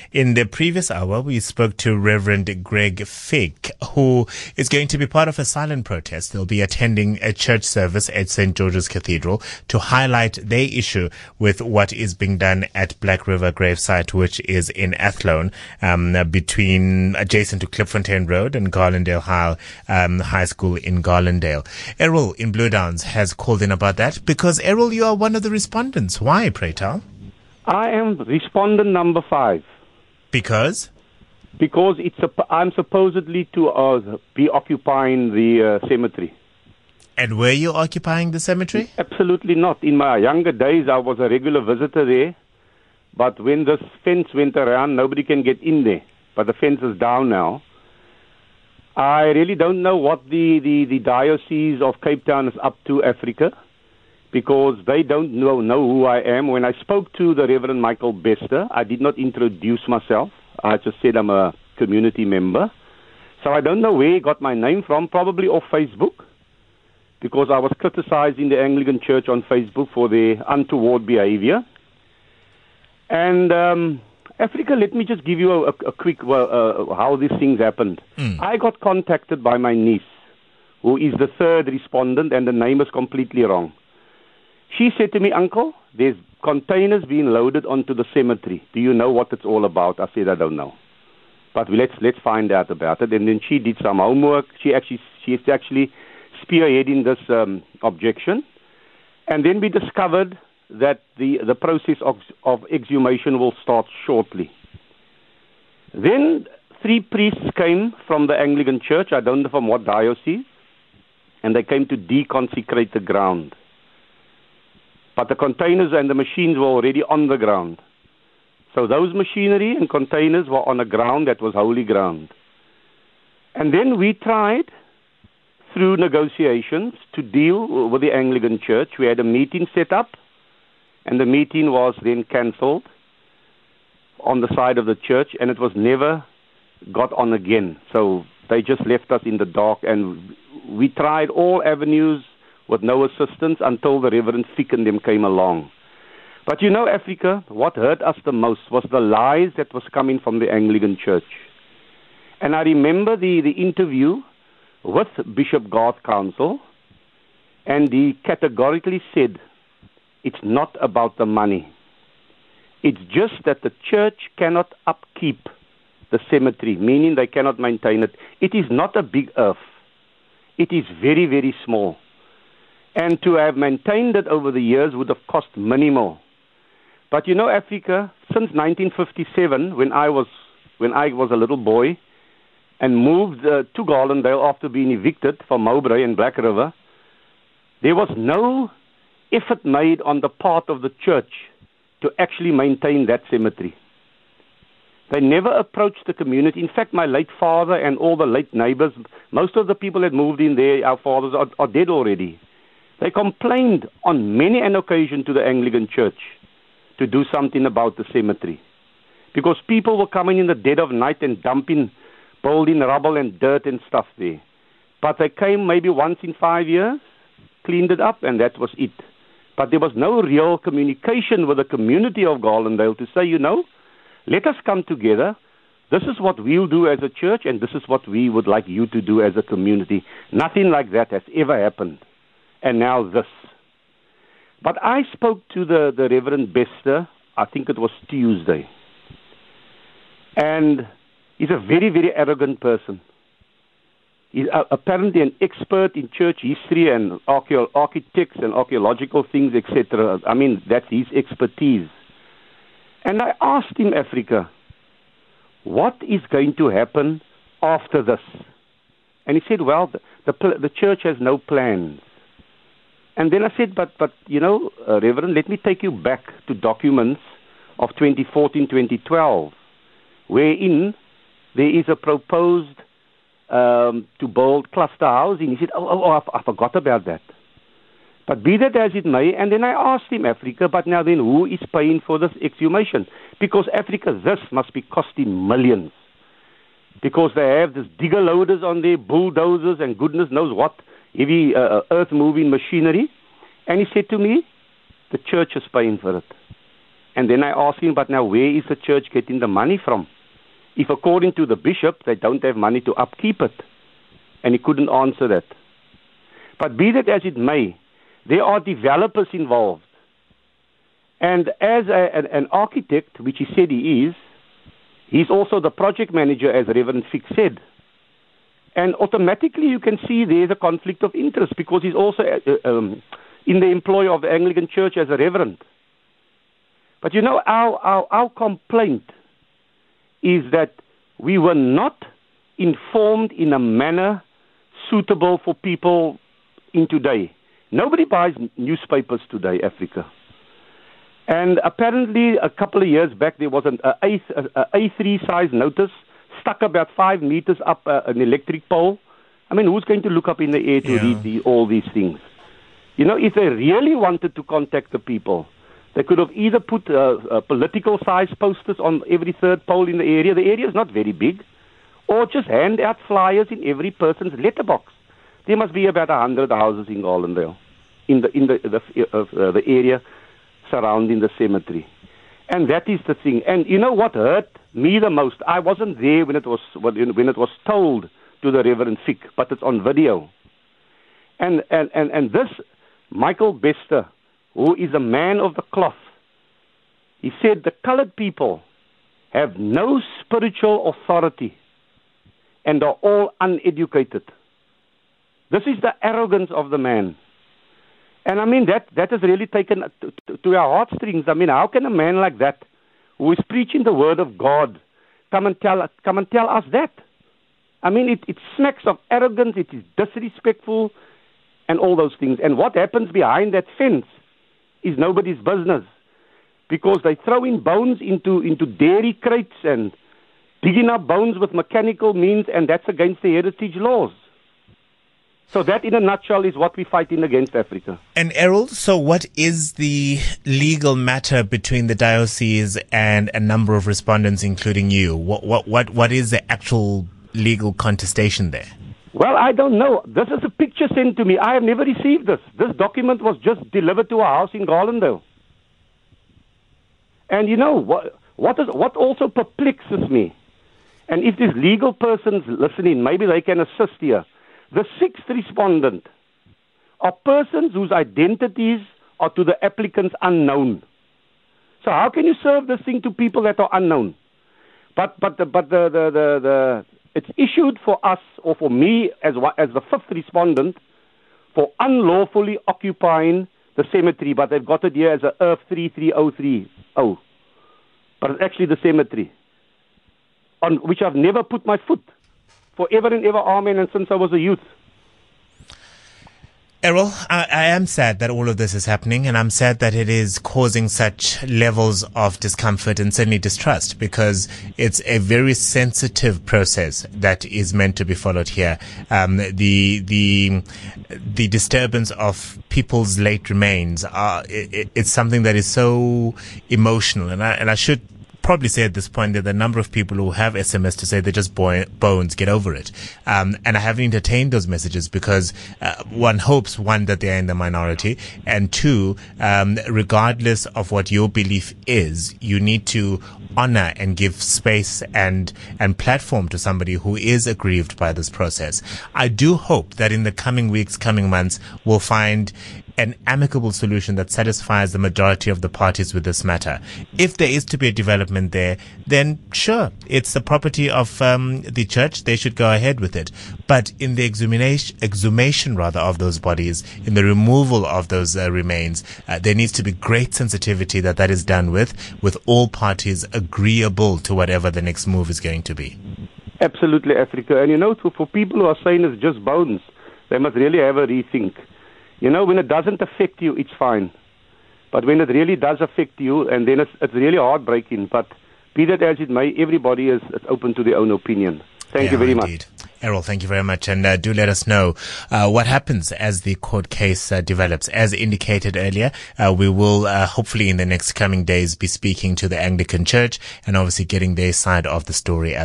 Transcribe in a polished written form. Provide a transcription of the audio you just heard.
In the previous hour, we spoke to Reverend Greg Fick, who is going to be part of a silent protest. They'll be attending a church service at St. George's Cathedral to highlight their issue with what is being done at Black River Gravesite, which is in Athlone, adjacent to Klipfontein Road and Garlandale High School in Garlandale. Errol in Blue Downs has called in about that because, Errol, you are one of the respondents. Why, pray tell? I am respondent number 5. Because? Because I'm supposedly to be occupying the cemetery. And were you occupying the cemetery? Absolutely not. In my younger days, I was a regular visitor there. But when this fence went around, nobody can get in there. But the fence is down now. I really don't know what the Diocese of Cape Town is up to, Africa, because they don't know who I am. When I spoke to the Reverend Michael Bester, I did not introduce myself. I just said I'm a community member. So I don't know where he got my name from, probably off Facebook, because I was criticizing the Anglican Church on Facebook for their untoward behavior. And Africa, let me just give you a quick how these things happened. I got contacted by my niece, who is the third respondent, and the name is completely wrong. She said to me, "Uncle, there's containers being loaded onto the cemetery. Do you know what it's all about?" I said, "I don't know. But let's find out about it." And then she did some homework. She is actually spearheading this objection. And then we discovered that the process of exhumation will start shortly. Then 3 priests came from the Anglican Church, I don't know from what diocese, and they came to deconsecrate the ground. But the containers and the machines were already on the ground. So those machinery and containers were on a ground that was holy ground. And then we tried, through negotiations, to deal with the Anglican Church. We had a meeting set up, and the meeting was then cancelled on the side of the church, and it was never got on again. So they just left us in the dark, and we tried all avenues with no assistance until the Reverend Fick and them came along. But you know, Africa, what hurt us the most was the lies that was coming from the Anglican Church. And I remember the interview with Bishop Garth Council, and he categorically said, it's not about the money. It's just that the church cannot upkeep the cemetery, meaning they cannot maintain it. It is not a big earth. It is very, very small. And to have maintained it over the years would have cost minimal. But you know, Africa, since 1957, when I was a little boy and moved to Garlandale after being evicted from Mowbray and Black River, there was no effort made on the part of the church to actually maintain that cemetery. They never approached the community. In fact, my late father and all the late neighbors, most of the people that moved in there, our fathers, are dead already. They complained on many an occasion to the Anglican Church to do something about the cemetery, because people were coming in the dead of night and dumping building rubble and dirt and stuff there. But they came maybe once in 5 years, cleaned it up, and that was it. But there was no real communication with the community of Garlandale to say, you know, let us come together. This is what we'll do as a church, and this is what we would like you to do as a community. Nothing like that has ever happened. And now this. But I spoke to the Reverend Bester, I think it was Tuesday. And he's a very, very arrogant person. He's apparently an expert in church history and architects and archaeological things, etc. I mean, that's his expertise. And I asked him, Africa, what is going to happen after this? And he said, well, the church has no plans. And then I said, but you know, Reverend, let me take you back to documents of 2014, 2012, wherein there is a proposed to build cluster housing. He said, I forgot about that. But be that as it may, and then I asked him, Africa, but now then who is paying for this exhumation? Because Africa, this must be costing millions. Because they have this digger loaders on there, bulldozers, and goodness knows what, heavy earth-moving machinery. And he said to me, the church is paying for it. And then I asked him, but now where is the church getting the money from? If according to the bishop, they don't have money to upkeep it. And he couldn't answer that. But be that as it may, there are developers involved. And as an architect, which he said he is, he's also the project manager, as Reverend Fick said. And automatically you can see there's a conflict of interest because he's also in the employ of the Anglican Church as a reverend. But you know, our complaint is that we were not informed in a manner suitable for people in today. Nobody buys newspapers today, Africa. And apparently a couple of years back there was an A3 size notice stuck about 5 meters up an electric pole. I mean, who's going to look up in the air to read all these things? You know, if they really wanted to contact the people, they could have either put political size posters on every third pole in the area. The area is not very big. Or just hand out flyers in every person's letterbox. There must be about 100 houses in Garlandale, in the area surrounding the cemetery. And that is the thing. And you know what hurt me the most? I wasn't there when it was told to the Reverend Fick, but it's on video. And this Michael Bester, who is a man of the cloth, he said the colored people have no spiritual authority and are all uneducated. This is the arrogance of the man. And I mean, that has really taken to our heartstrings. I mean, how can a man like that, who is preaching the word of God, come and tell us that? I mean, it smacks of arrogance, it is disrespectful, and all those things. And what happens behind that fence is nobody's business. Because they throw in bones into dairy crates and digging up bones with mechanical means, and that's against the heritage laws. So that, in a nutshell, is what we're fighting against, Africa. And Errol, so what is the legal matter between the diocese and a number of respondents, including you? What is the actual legal contestation there? Well, I don't know. This is a picture sent to me. I have never received this. This document was just delivered to a house in Garlandale. And you know, what also perplexes me, and if there's legal persons listening, maybe they can assist here. The sixth respondent are persons whose identities are to the applicants unknown. So how can you serve this thing to people that are unknown? But it's issued for us, or for me as the fifth respondent, for unlawfully occupying the cemetery, but they've got it here as a IRF 33030. But it's actually the cemetery on which I've never put my foot. Forever and ever, amen, and since I was a youth. Errol, I am sad that all of this is happening, and I'm sad that it is causing such levels of discomfort and certainly distrust, because it's a very sensitive process that is meant to be followed here. The disturbance of people's late remains it's something that is so emotional, and I should probably say at this point that the number of people who have SMS to say they're just bones, get over it. And I haven't entertained those messages because one hopes, one, that they're in the minority, and two, regardless of what your belief is, you need to honor and give space and platform to somebody who is aggrieved by this process. I do hope that in the coming weeks, coming months, we'll find an amicable solution that satisfies the majority of the parties with this matter. If there is to be a development there, then sure, it's the property of the church. They should go ahead with it. But in the exhumation of those bodies, in the removal of those remains, there needs to be great sensitivity that is done with all parties agreeable to whatever the next move is going to be. Absolutely, Africa. And you know, for people who are saying it's just bones, they must really have a rethink. You know, when it doesn't affect you, it's fine. But when it really does affect you, and then it's really heartbreaking. But be that as it may, everybody is open to their own opinion. Thank you very much. Errol, thank you very much. And do let us know what happens as the court case develops. As indicated earlier, we will hopefully in the next coming days be speaking to the Anglican Church and obviously getting their side of the story as